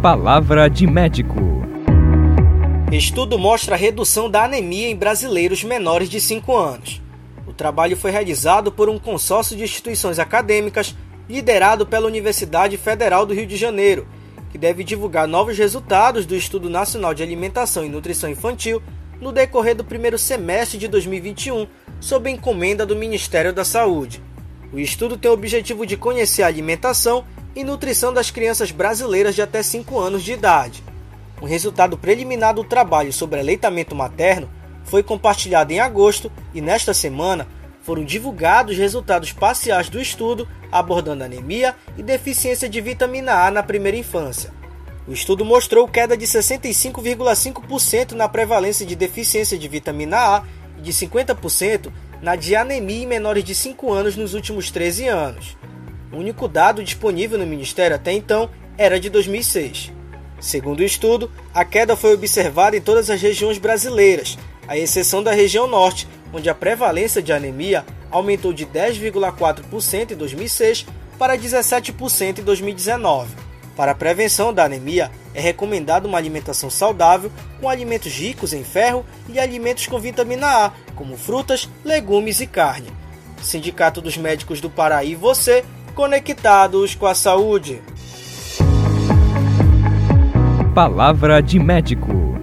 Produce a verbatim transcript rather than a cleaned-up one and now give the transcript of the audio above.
Palavra de médico. Estudo mostra a redução da anemia em brasileiros menores de cinco anos. O trabalho foi realizado por um consórcio de instituições acadêmicas liderado pela Universidade Federal do Rio de Janeiro, que deve divulgar novos resultados do Estudo Nacional de Alimentação e Nutrição Infantil no decorrer do primeiro semestre de dois mil e vinte e um, sob encomenda do Ministério da Saúde. O estudo tem o objetivo de conhecer a alimentação e nutrição das crianças brasileiras de até cinco anos de idade. O resultado preliminar do trabalho sobre aleitamento materno foi compartilhado em agosto e, nesta semana, foram divulgados resultados parciais do estudo abordando anemia e deficiência de vitamina A na primeira infância. O estudo mostrou queda de sessenta e cinco vírgula cinco por cento na prevalência de deficiência de vitamina A e de cinquenta por cento na de anemia em menores de cinco anos nos últimos treze anos. O único dado disponível no Ministério até então era de dois mil e seis. Segundo o estudo, a queda foi observada em todas as regiões brasileiras, à exceção da região norte, onde a prevalência de anemia aumentou de dez vírgula quatro por cento em dois mil e seis para dezessete por cento em dois mil e dezenove. Para a prevenção da anemia, é recomendada uma alimentação saudável com alimentos ricos em ferro e alimentos com vitamina A, como frutas, legumes e carne. Sindicato dos Médicos do Pará e você, conectados com a saúde. Palavra de médico.